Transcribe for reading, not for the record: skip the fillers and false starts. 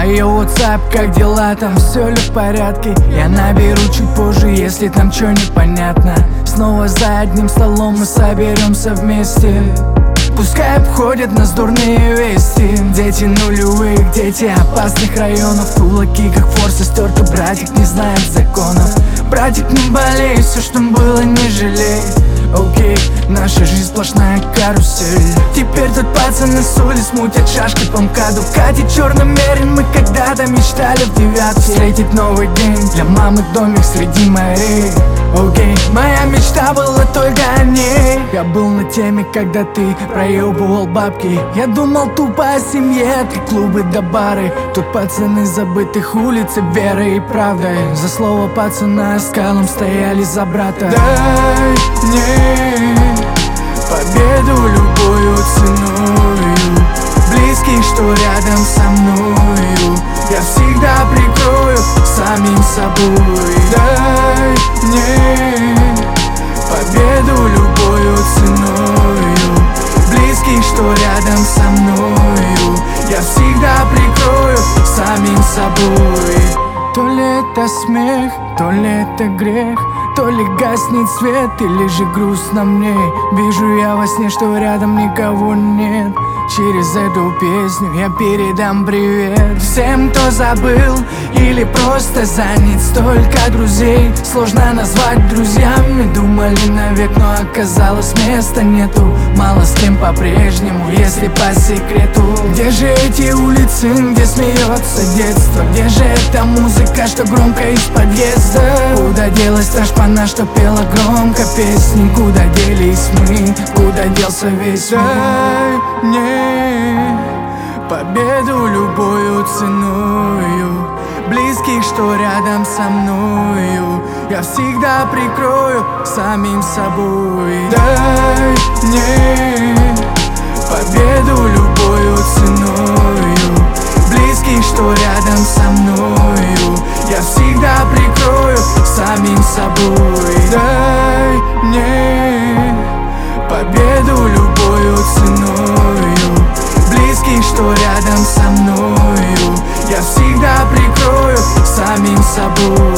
Йоу, WhatsApp, как дела, там все ли в порядке? Я наберу чуть позже, если там чё непонятно. Снова за одним столом мы соберемся вместе. Пускай обходят нас дурные вести. Дети нулевых, дети опасных районов. Кулаки, как форс и стерка, братик не знает законов. Братик, не болей, все, что было, не жалей. Окей, наша жизнь сплошная карусель. Теперь тут пацаны с улиц мутят шашки по МКАДу. Катит черным мерин, мы когда-то мечтали в девятке встретить новый день, для мамы домик среди морей. Окей, моя мечта была только о ней. Я был на теме, когда ты проебывал бабки. Я думал тупо о семье, ты клубы да бары. Тут пацаны забытых улиц и верой и правдой. За слово пацана скалом стояли за брата. Дай мне победу любою ценою, близких, что рядом со мною, я всегда прикрою самим собой. Дай мне победу любою ценою, близких, что рядом со мною, я всегда прикрою самим собой. То ли это смех, то ли это грех, то ли гаснет свет, или же грустно мне. Вижу я во сне, что рядом никого нет. Через эту песню я передам привет всем, кто забыл или просто занят. Столько друзей сложно назвать друзьями. Думали навек, но оказалось места нету. Мало с кем по-прежнему, если по секрету. Где же эти улицы, где смеется детство? Где же эта музыка, что громко из подъезда? Куда делась та шпана, что пела громко песни? Куда делись мы? Куда делся весь мир? Дай мне победу любою ценою, близких, что рядом со мною, я всегда прикрою самим собой. Дай мне победу любою ценою, близких, что рядом со мною, я всегда прикрою самим собой. Дай мне победу любою ценою, близких, что рядом со мною, я всегда прикрою самим собой.